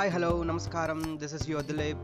Hi, hello, namaskaram. This is your Dilip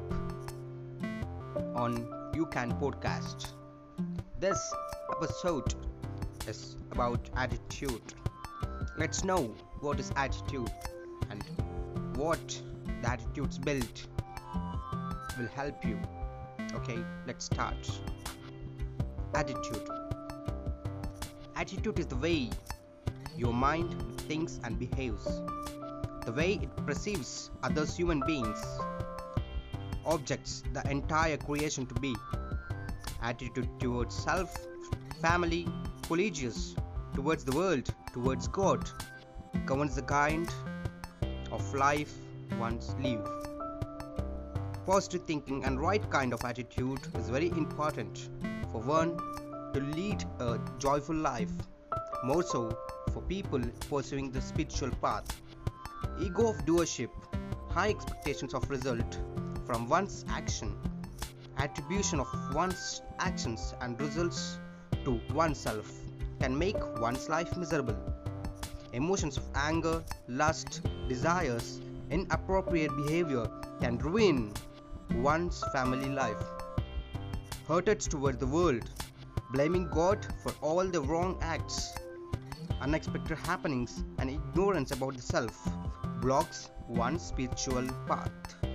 on You Can Podcast. This episode is about attitude. Let's know what is attitude and what the attitudes built will help you. Okay, let's start. Attitude. Attitude is the way your mind thinks and behaves, the way it perceives others, human beings, objects, the entire creation to be. Attitude towards self, family, collegious, towards the world, towards God, governs the kind of life one's live. Positive thinking and right kind of attitude is very important for one to lead a joyful life, more so for people pursuing the spiritual path. Ego of doership, high expectations of result from one's action, attribution of one's actions and results to oneself can make one's life miserable. Emotions of anger, lust, desires, inappropriate behavior can ruin one's family life. Hatred towards the world, blaming God for all the wrong acts, unexpected happenings, and ignorance about the self blocks one's spiritual path.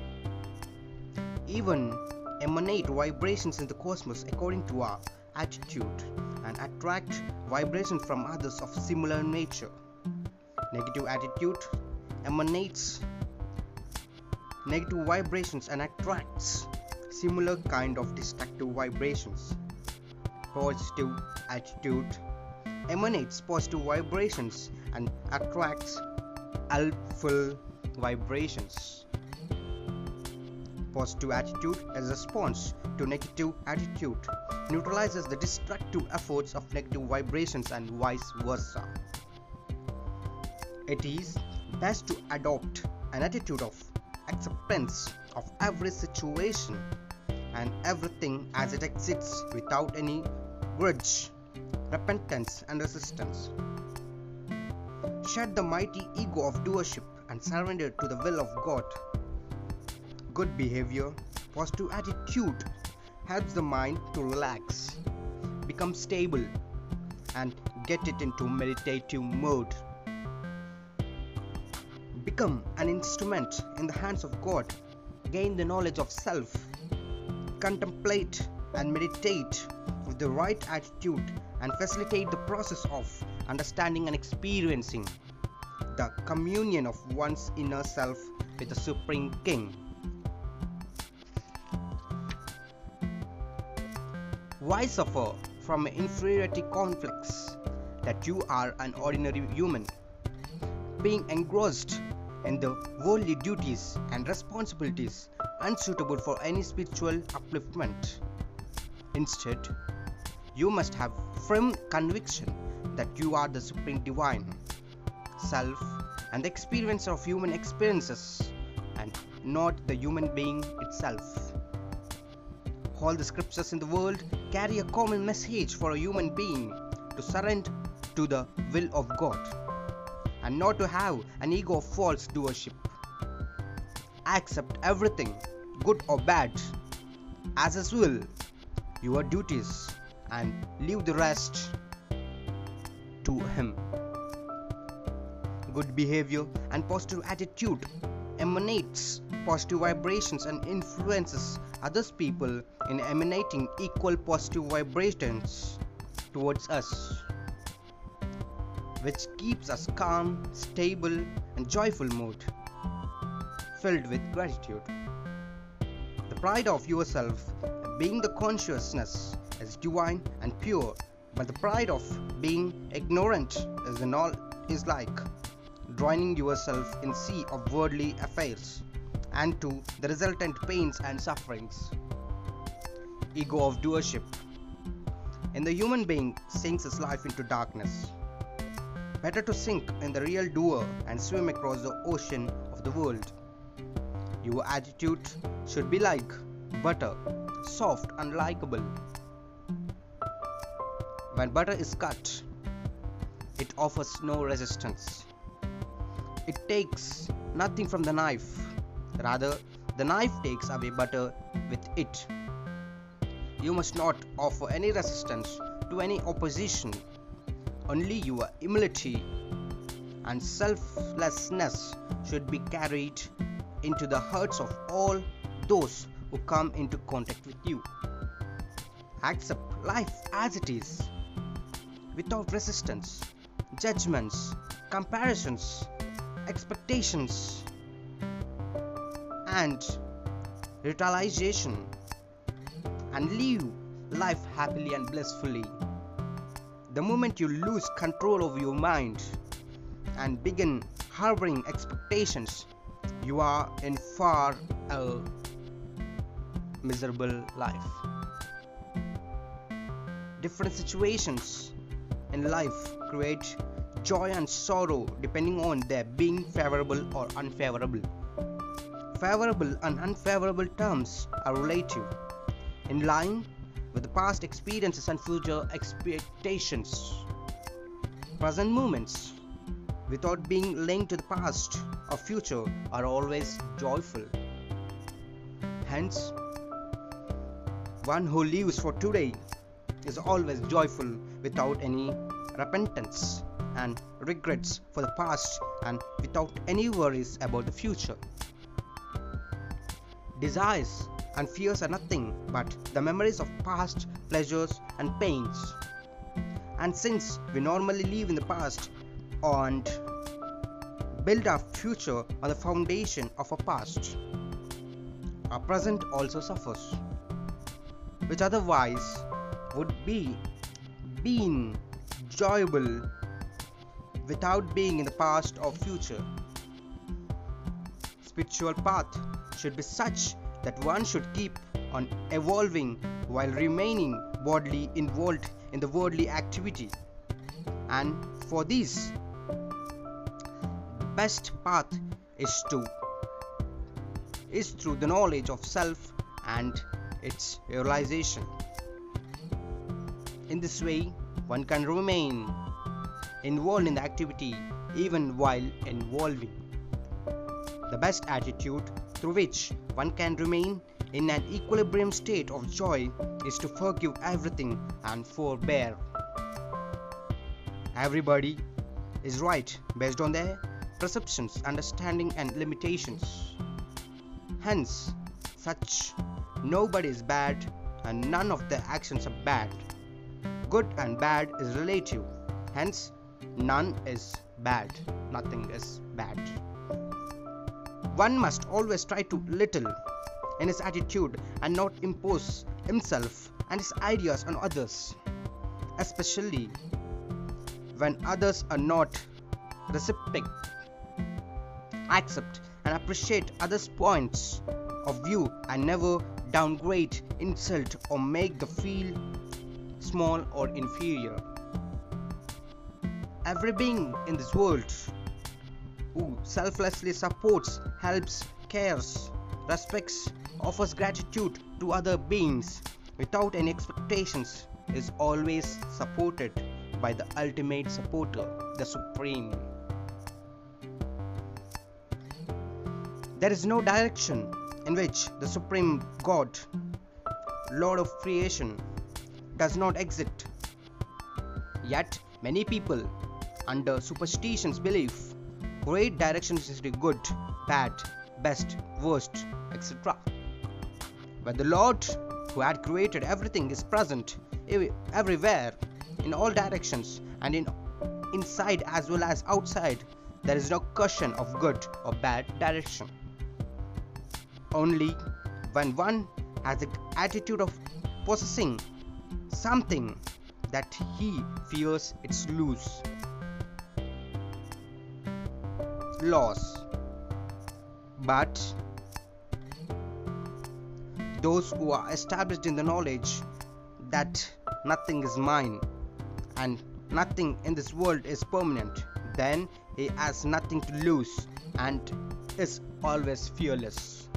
Even emanate vibrations in the cosmos according to our attitude and attract vibrations from others of similar nature. Negative attitude emanates negative vibrations and attracts similar kind of destructive vibrations. Positive attitude emanates positive vibrations and attracts helpful vibrations. Positive attitude as a response to negative attitude neutralizes the destructive efforts of negative vibrations and vice versa. It is best to adopt an attitude of acceptance of every situation and everything as it exists without any grudge, repentance, and resistance. Shed the mighty ego of doership and surrender to the will of God. Good behavior, positive attitude helps the mind to relax, become stable, and get it into meditative mode. Become an instrument in the hands of God. Gain the knowledge of self. Contemplate and meditate with the right attitude and facilitate the process of understanding and experiencing the communion of one's inner self with the Supreme King. Why suffer from inferiority complex that you are an ordinary human, being engrossed in the worldly duties and responsibilities unsuitable for any spiritual upliftment? Instead, you must have firm conviction that you are the supreme divine self and the experiencer of human experiences and not the human being itself. All the scriptures in the world carry a common message for a human being to surrender to the will of God and not to have an ego of false doership. Accept everything, good or bad, as His will, your duties, and leave the rest to Him. Good behavior and positive attitude emanates positive vibrations and influences others people in emanating equal positive vibrations towards us, which keeps us calm, stable, and joyful mood, filled with gratitude. The pride of yourself being the consciousness is divine and pure, but the pride of being ignorant is like drowning yourself in sea of worldly affairs and to the resultant pains and sufferings. Ego of doership in the human being sinks his life into darkness. Better to sink in the real doer and swim across the ocean of the world. Your attitude should be like butter, soft and likable. When butter is cut, it offers no resistance. It takes nothing from the knife Rather, the knife takes away butter with it. You must not offer any resistance to any opposition. Only your humility and selflessness should be carried into the hearts of all those who come into contact with you. Accept life as it is, without resistance, judgments, comparisons, expectations, and retaliation, and live life happily and blissfully. The moment you lose control over your mind and begin harboring expectations, you are in for a miserable life. Different situations in life create joy and sorrow depending on their being favorable or unfavorable. Favorable and unfavorable terms are relative, in line with the past experiences and future expectations. Present moments, without being linked to the past or future, are always joyful. Hence, one who lives for today is always joyful without any repentance and regrets for the past and without any worries about the future. Desires and fears are nothing but the memories of past pleasures and pains. And since we normally live in the past and build our future on the foundation of our past, our present also suffers, which otherwise would be being enjoyable without being in the past or future. Spiritual path should be such that one should keep on evolving while remaining bodily involved in the worldly activity. And for this, the best path is through the knowledge of self and its realization. In this way, one can remain involved in the activity even while evolving. The best attitude through which one can remain in an equilibrium state of joy is to forgive everything and forbear. Everybody is right based on their perceptions, understanding, and limitations. Hence, such nobody is bad and none of their actions are bad. Good and bad is relative. Hence, none is bad, nothing is bad. One must always try to little in his attitude and not impose himself and his ideas on others, especially when others are not reciprocal. Accept and appreciate others' points of view and never downgrade, insult, or make them feel small or inferior. Every being in this world who selflessly supports, helps, cares, respects, offers gratitude to other beings without any expectations is always supported by the ultimate supporter, the Supreme. There is no direction in which the Supreme God, Lord of creation, does not exist. Yet, many people, under superstitions, believe great directions is the good, bad, best, worst, etc. When the Lord who had created everything is present everywhere, in all directions, and inside as well as outside, there is no question of good or bad direction. Only when one has the attitude of possessing something that he fears its loss. But those who are established in the knowledge that nothing is mine and nothing in this world is permanent, then he has nothing to lose and is always fearless.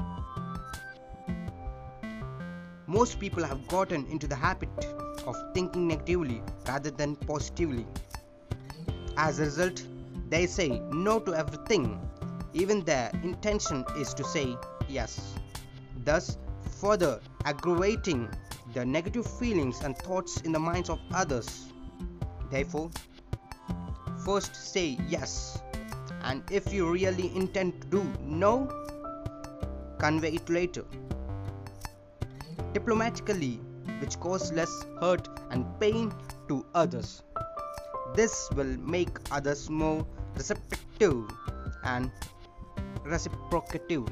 Most people have gotten into the habit of thinking negatively rather than positively. As a result, they say no to everything, even their intention is to say yes, thus further aggravating the negative feelings and thoughts in the minds of others. Therefore, first say yes, and if you really intend to do no, convey it later, diplomatically, which cause less hurt and pain to others. This will make others more receptive and reciprocative.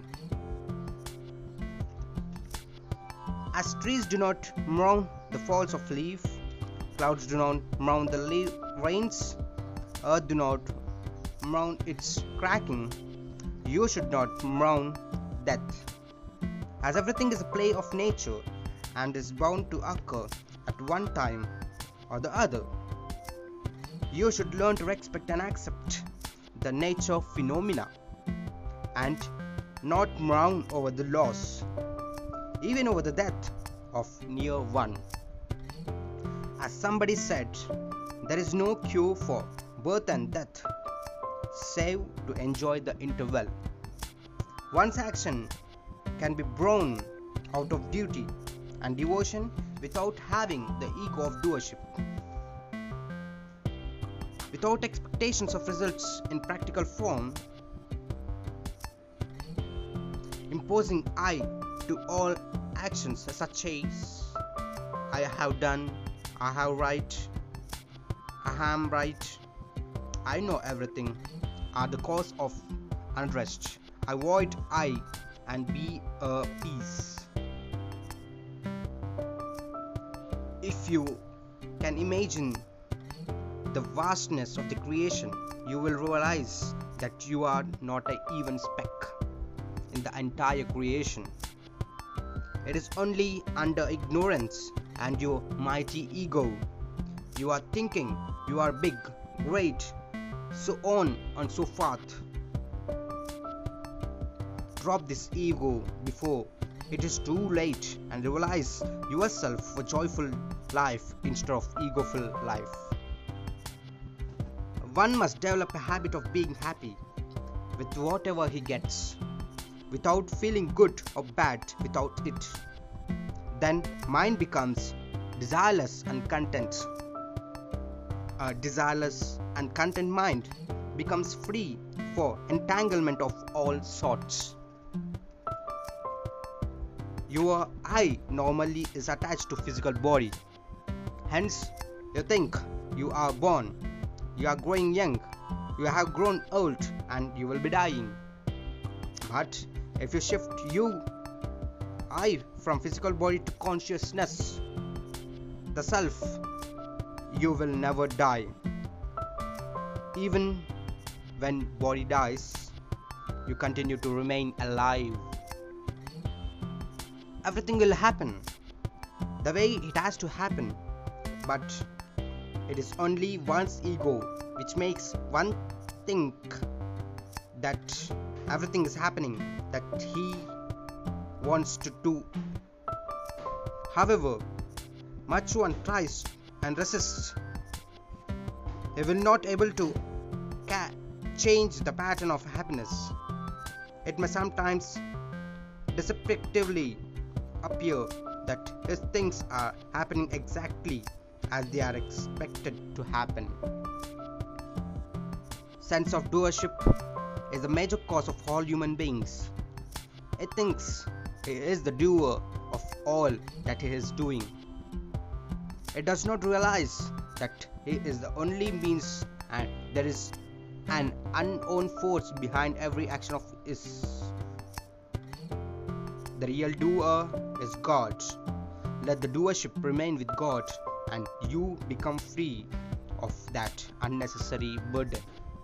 As trees do not mourn the falls of leaf, clouds do not mourn the rains, earth do not mourn its cracking, you should not mourn death. As everything is a play of nature and is bound to occur at one time or the other, you should learn to respect and accept the nature of phenomena and not mourn over the loss, even over the death of near one. As somebody said, there is no cure for birth and death save to enjoy the interval. One's action can be born out of duty and devotion without having the ego of doership, without expectations of results in practical form, imposing I to all actions such as I have done, I have right, I am right, I know everything, are the cause of unrest. Avoid I and be a peace. If you can imagine the vastness of the creation, you will realize that you are not an even speck in the entire creation. It is only under ignorance and your mighty ego you are thinking you are big, great, so on and so forth. Drop this ego before it is too late and realize yourself a joyful life instead of egoful life. One must develop a habit of being happy with whatever he gets, without feeling good or bad without it. Then mind becomes desireless and content. A desireless and content mind becomes free for entanglement of all sorts. Your I normally is attached to physical body. Hence, you think you are born, you are growing young, you have grown old, and you will be dying. But if you shift I from physical body to consciousness, the self, you will never die. Even when body dies, you continue to remain alive. Everything will happen the way it has to happen, but it is only one's ego which makes one think that everything is happening that he wants to do. However, much one tries and resists, he will not able to change the pattern of happiness. It may sometimes deceptively appear that his things are happening exactly as they are expected to happen. Sense of doership is a major cause of all human beings. He thinks he is the doer of all that he is doing. It does not realize that he is the only means and there is an unknown force behind every action of his. The real doer is God. Let the doership remain with God and you become free of that unnecessary burden.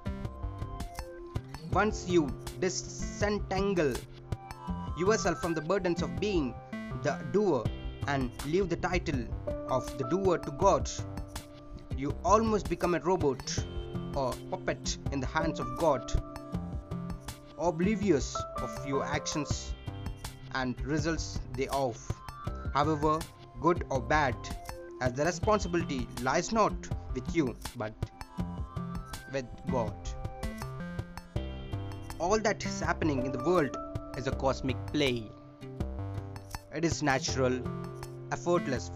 Once you disentangle yourself from the burdens of being the doer and leave the title of the doer to God, you almost become a robot or puppet in the hands of God, oblivious of your actions and results thereof, however good or bad, as the responsibility lies not with you but with God. all that is happening in the world is a cosmic play. It is natural, effortless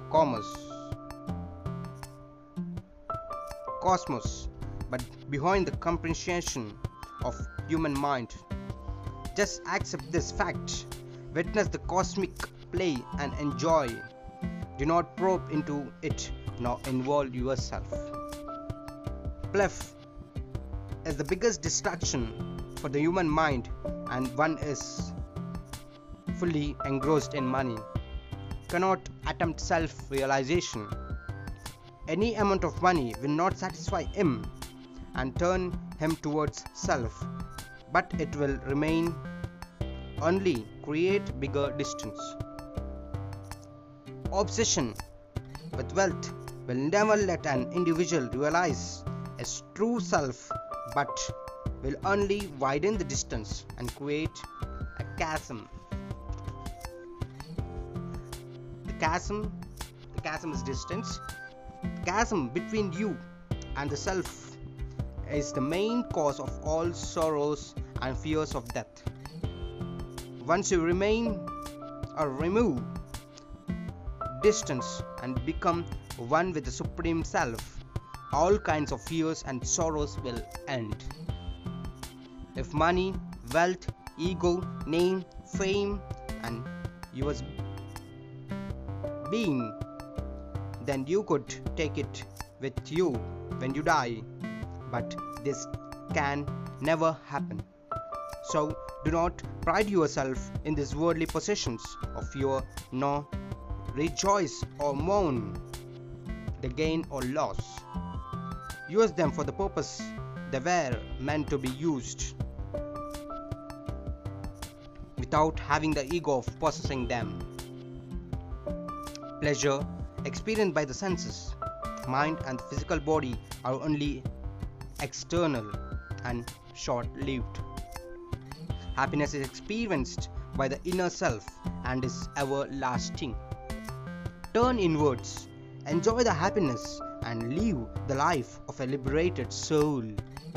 cosmos, but behind the comprehension of human mind. Just accept this fact, witness the cosmic play and enjoy. Do not probe into it nor involve yourself. Bluff is the biggest distraction for the human mind, and one is fully engrossed in money, cannot attempt self-realization. Any amount of money will not satisfy him and turn him towards self, but it will remain only create bigger distance. Obsession with wealth will never let an individual realize his true self, but will only widen the distance and create a chasm. The chasm is distance. The chasm between you and the self is the main cause of all sorrows and fears of death. Once you remain or remove distance and become one with the Supreme Self, all kinds of fears and sorrows will end. If money, wealth, ego, name, fame, and yours being, then you could take it with you when you die, but this can never happen. So do not pride yourself in these worldly possessions of your, nor rejoice or mourn the gain or loss. Use them for the purpose they were meant to be used, without having the ego of possessing them. Pleasure experienced by the senses, mind and the physical body are only external and short-lived. Happiness is experienced by the inner self and is everlasting. Turn inwards, enjoy the happiness, and live the life of a liberated soul.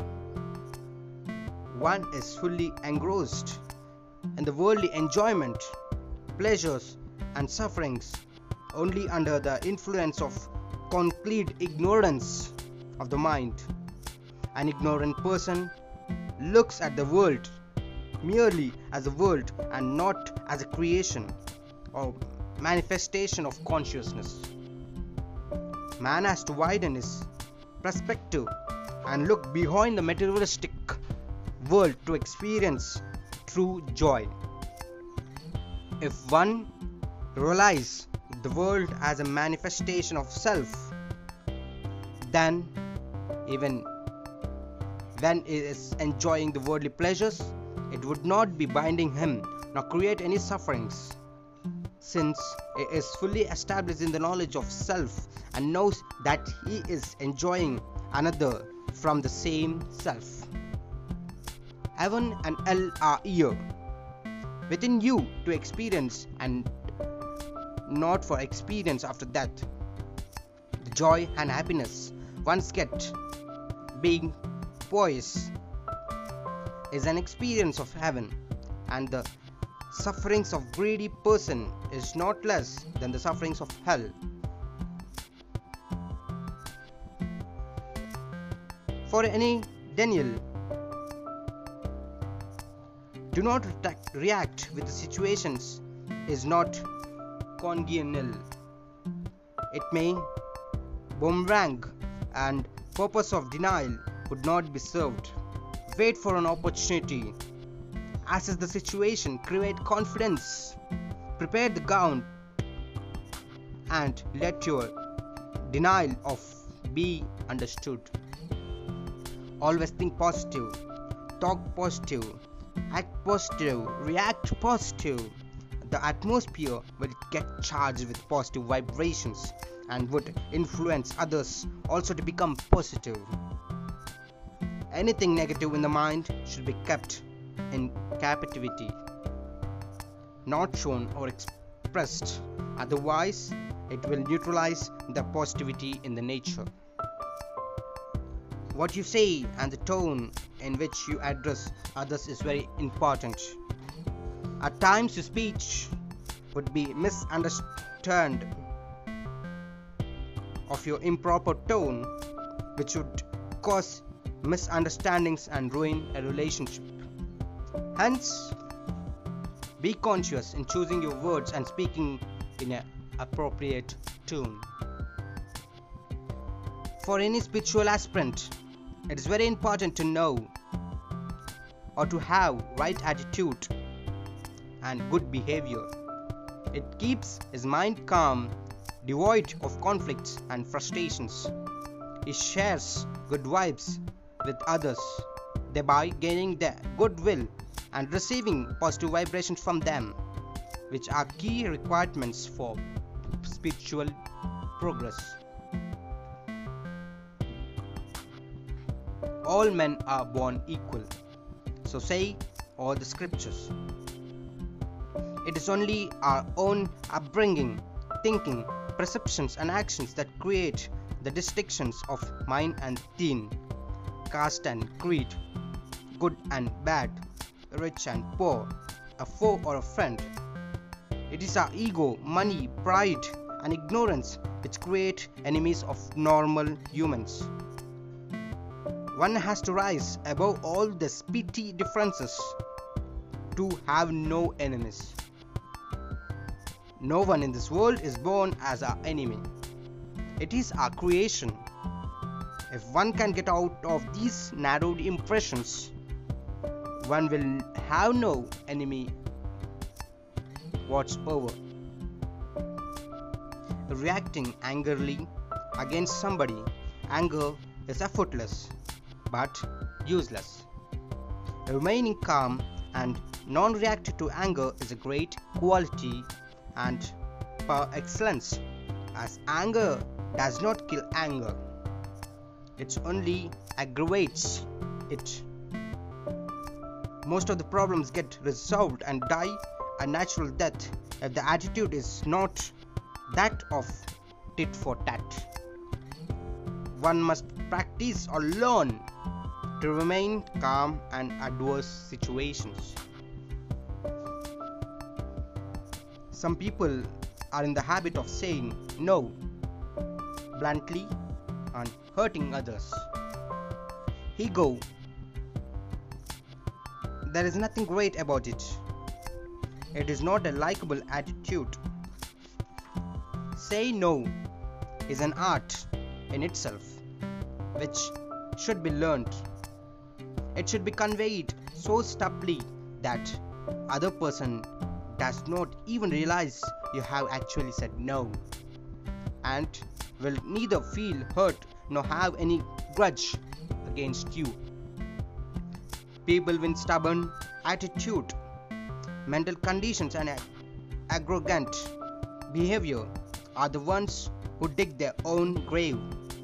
One is fully engrossed in the worldly enjoyment, pleasures, and sufferings only under the influence of complete ignorance of the mind. An ignorant person looks at the world merely as a world and not as a creation or manifestation of consciousness. Man has to widen his perspective and look behind the materialistic world to experience true joy. If one realizes the world as a manifestation of self, then even when he is enjoying the worldly pleasures, it would not be binding him nor create any sufferings, since he is fully established in the knowledge of self and knows that he is enjoying another from the same self. Heaven and hell are here within you to experience, and not for experience after death. The joy and happiness once get being poised is an experience of heaven, and the sufferings of greedy person is not less than the sufferings of hell. For any Daniel, do not react with the situations is not congenial. It may boomerang, and purpose of denial would not be served. Wait for an opportunity. Assess the situation, create confidence, prepare the ground, and let your denial of be understood. Always think positive, talk positive, act positive, react positive. The atmosphere will get charged with positive vibrations and would influence others also to become positive. Anything negative in the mind should be kept in captivity, not shown or expressed, otherwise it will neutralize the positivity in the nature. What you say and the tone in which you address others is very important. At times, your speech would be misunderstood of your improper tone, which would cause misunderstandings and ruin a relationship. Hence, be conscious in choosing your words and speaking in an appropriate tone. For any spiritual aspirant, it is very important to know or to have right attitude and good behavior. It keeps his mind calm, devoid of conflicts and frustrations. He shares good vibes with others, thereby gaining their goodwill and receiving positive vibrations from them, which are key requirements for spiritual progress. All men are born equal, so say all the scriptures. It is only our own upbringing, thinking, perceptions and actions that create the distinctions of mind and deen, caste and creed, good and bad, rich and poor, a foe or a friend. It is our ego, money, pride and ignorance which create enemies of normal humans. One has to rise above all these petty differences to have no enemies. No one in this world is born as our enemy. It is our creation. If one can get out of these narrowed impressions, one will have no enemy whatsoever. Reacting angrily against somebody, anger is effortless but useless. Remaining calm and non-reactive to anger is a great quality and par excellence, as anger does not kill anger, it only aggravates it. Most of the problems get resolved and die a natural death if the attitude is not that of tit for tat. One must practice or learn to remain calm in adverse situations. Some people are in the habit of saying no bluntly and hurting others. Ego. There is nothing great about it. It is not a likable attitude. Say no is an art in itself, which should be learned. It should be conveyed so subtly that other person does not even realize you have actually said no, and will neither feel hurt nor have any grudge against you. People with stubborn attitude, mental conditions and arrogant behavior are the ones who dig their own grave.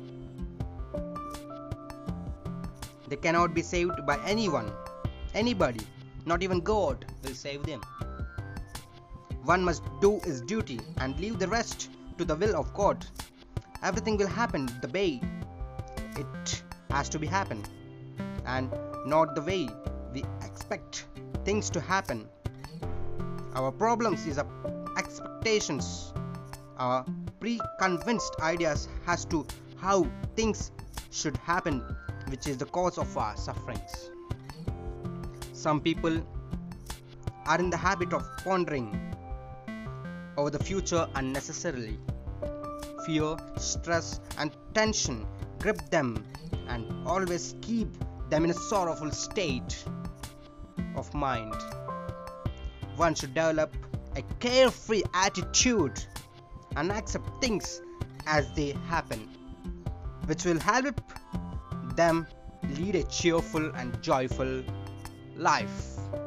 They cannot be saved by anyone, anybody, not even God will save them. One must do his duty and leave the rest to the will of God. Everything will happen the way it has to be happen, and not the way we expect things to happen. Our problems is our expectations, our preconceived ideas as to how things should happen, which is the cause of our sufferings. Some people are in the habit of pondering over the future unnecessarily. Fear, stress and tension grip them and always keep them in a sorrowful state of mind. One should develop a carefree attitude and accept things as they happen, which will help them lead a cheerful and joyful life.